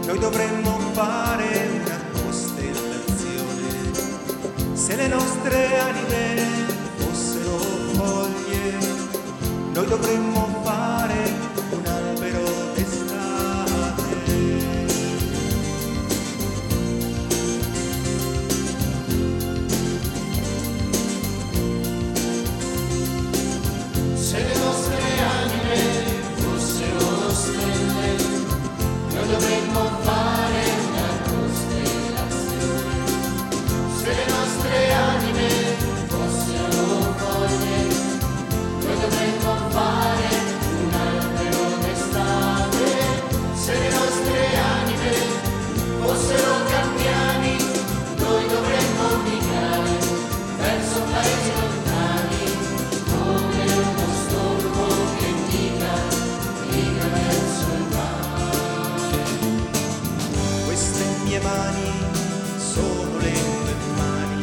noi dovremmo fare una costellazione. Se le nostre anime fossero foglie, noi dovremmo fare un albero d'estate. Se le nostre anime fossero stelle, noi dovremmo fare una costellazione. Se le nostre anime fossero foglie, noi dovremmo fare un albero d'estate. Se le nostre anime fossero campiani, noi dovremmo migrare verso paesi lontani, come uno stormo che migra verso il mare. Queste mie mani sono le tue mani,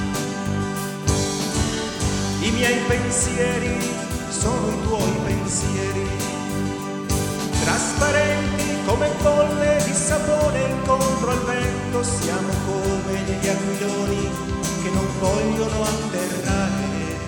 i miei pensieri sono i tuoi pensieri, trasparenti come bolle di sapone incontro al vento. Siamo come gli aquiloni che non vogliono atterrare.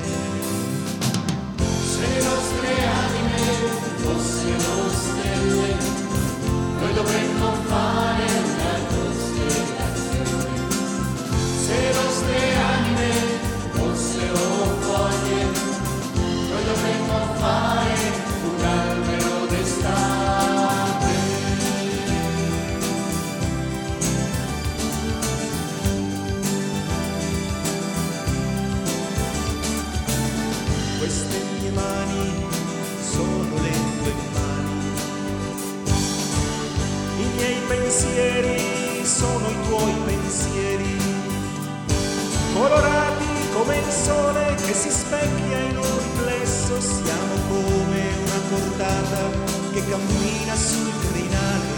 Se le nostre anime fossero stelle, noi dovremmo fare una costellazione. Se le nostre anime fossero foglie, noi dovremmo fare un albero d'estate. Queste mie mani sono le tue mani, i miei pensieri sono i tuoi pensieri, colorati come il sole che si specchia in un riflesso. Siamo come una cordata che cammina sul crinale.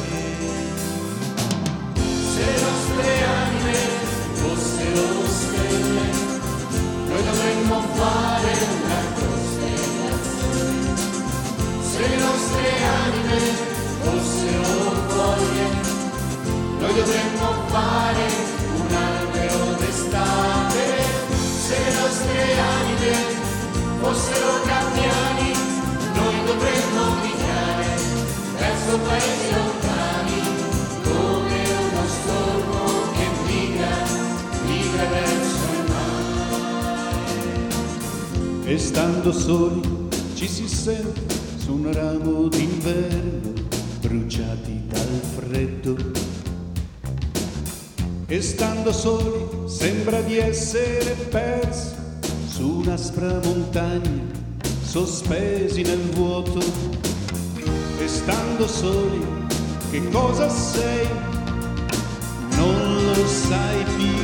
Se le nostre anime fossero stelle, noi dovremmo fare una costellazione. Se le nostre anime fossero foglie, noi dovremmo fare un albero d'estate. Se le nostre anime fossero campiani, noi dovremmo migrare verso paesi lontani, come uno stormo che migra verso il mare. E stando soli ci si sente su un ramo d'inverno, bruciati dal freddo. E stando soli sembra di essere persi su un'aspra montagna, sospesi nel vuoto. E stando soli che cosa sei? Non lo sai più.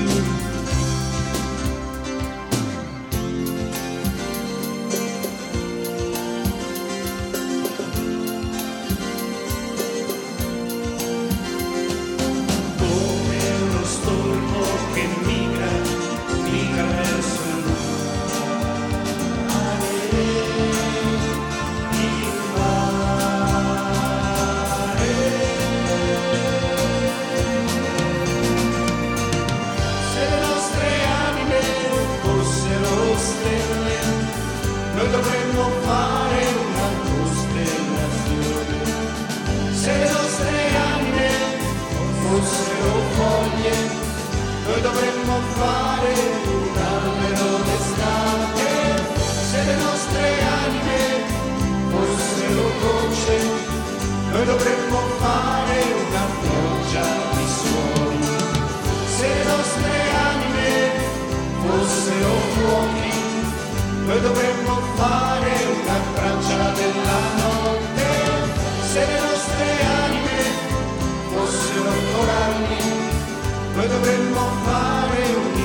Noi dovremmo fare una costellazione. Se le nostre anime fossero foglie, noi dovremmo fare un albero d'estate. Se le nostre anime fossero gocce, noi dovremmo fare una pioggia di suoni. Se le nostre anime fossero fuochi, noi dovremmo fare una traccia della notte. Se le nostre anime fossero coralli, noi dovremmo fare una